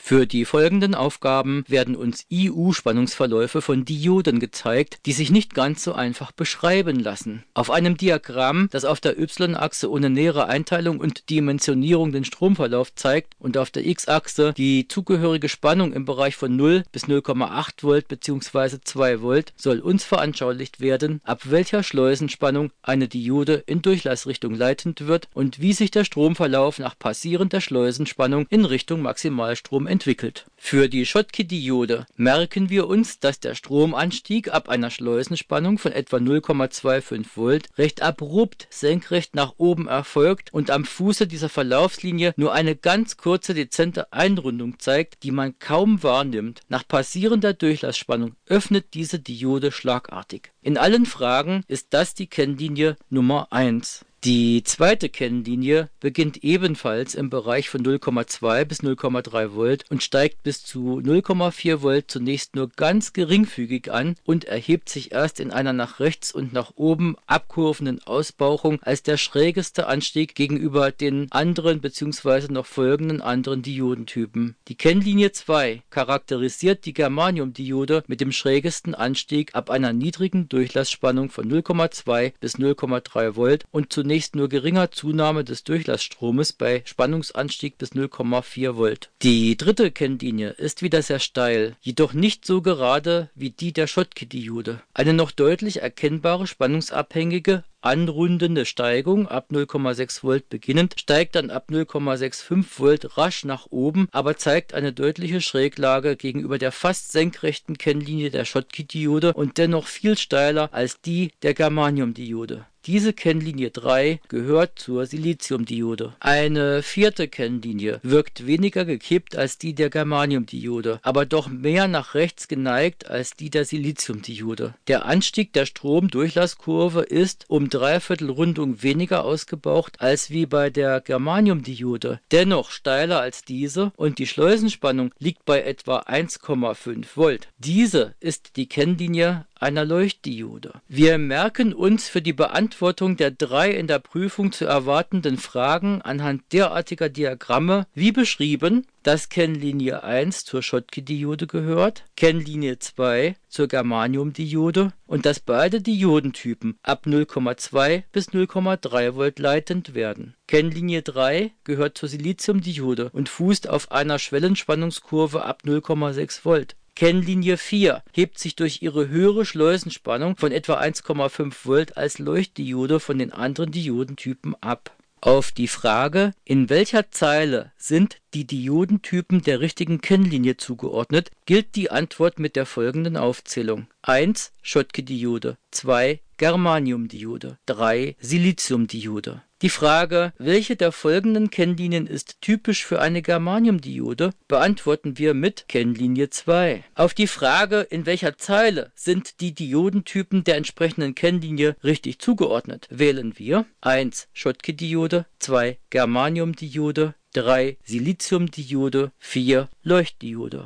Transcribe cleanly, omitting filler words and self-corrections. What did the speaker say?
Für die folgenden Aufgaben werden uns IU-Spannungsverläufe von Dioden gezeigt, die sich nicht ganz so einfach beschreiben lassen. Auf einem Diagramm, das auf der Y-Achse ohne nähere Einteilung und Dimensionierung den Stromverlauf zeigt und auf der X-Achse die zugehörige Spannung im Bereich von 0 bis 0,8 Volt bzw. 2 Volt, soll uns veranschaulicht werden, ab welcher Schleusenspannung eine Diode in Durchlassrichtung leitend wird und wie sich der Stromverlauf nach Passieren der Schleusenspannung in Richtung Maximalstrom entwickelt. Für die Schottky-Diode merken wir uns, dass der Stromanstieg ab einer Schleusenspannung von etwa 0,25 Volt recht abrupt senkrecht nach oben erfolgt und am Fuße dieser Verlaufslinie nur eine ganz kurze dezente Einrundung zeigt, die man kaum wahrnimmt. Nach Passieren der Durchlassspannung öffnet diese Diode schlagartig. In allen Fragen ist das die Kennlinie Nummer 1. Die zweite Kennlinie beginnt ebenfalls im Bereich von 0,2 bis 0,3 Volt und steigt bis zu 0,4 Volt zunächst nur ganz geringfügig an und erhebt sich erst in einer nach rechts und nach oben abkurvenden Ausbauchung als der schrägeste Anstieg gegenüber den anderen bzw. noch folgenden anderen Diodentypen. Die Kennlinie 2 charakterisiert die Germaniumdiode mit dem schrägesten Anstieg ab einer niedrigen Durchlassspannung von 0,2 bis 0,3 Volt und zunächst nur geringer Zunahme des Durchlassstromes bei Spannungsanstieg bis 0,4 Volt. Die dritte Kennlinie ist wieder sehr steil, jedoch nicht so gerade wie die der Schottky-Diode. Eine noch deutlich erkennbare spannungsabhängige anrundende Steigung ab 0,6 Volt beginnend, steigt dann ab 0,65 Volt rasch nach oben, aber zeigt eine deutliche Schräglage gegenüber der fast senkrechten Kennlinie der Schottky-Diode und dennoch viel steiler als die der Germaniumdiode. Diese Kennlinie 3 gehört zur Siliziumdiode. Eine vierte Kennlinie wirkt weniger gekippt als die der Germaniumdiode, aber doch mehr nach rechts geneigt als die der Siliziumdiode. Der Anstieg der Stromdurchlasskurve ist um 3/4 Rundung weniger ausgebaucht als wie bei der Germaniumdiode, dennoch steiler als diese und die Schleusenspannung liegt bei etwa 1,5 Volt. Diese ist die Kennlinie einer Leuchtdiode. Wir merken uns für die Beantwortung der 3 in der Prüfung zu erwartenden Fragen anhand derartiger Diagramme wie beschrieben, dass Kennlinie 1 zur Schottky-Diode gehört, Kennlinie 2 zur Germaniumdiode und dass beide Diodentypen ab 0,2 bis 0,3 Volt leitend werden. Kennlinie 3 gehört zur Siliziumdiode und fußt auf einer Schwellenspannungskurve ab 0,6 Volt. Kennlinie 4 hebt sich durch ihre höhere Schleusenspannung von etwa 1,5 Volt als Leuchtdiode von den anderen Diodentypen ab. Auf die Frage, in welcher Zeile sind die Diodentypen der richtigen Kennlinie zugeordnet, gilt die Antwort mit der folgenden Aufzählung: 1 Schottky-Diode, 2 Germaniumdiode, 3 Siliziumdiode. Die Frage, welche der folgenden Kennlinien ist typisch für eine Germaniumdiode, beantworten wir mit Kennlinie 2. Auf die Frage, in welcher Zeile sind die Diodentypen der entsprechenden Kennlinie richtig zugeordnet, wählen wir 1 Schottky-Diode, 2 Germaniumdiode, 3 Siliziumdiode, 4 Leuchtdiode.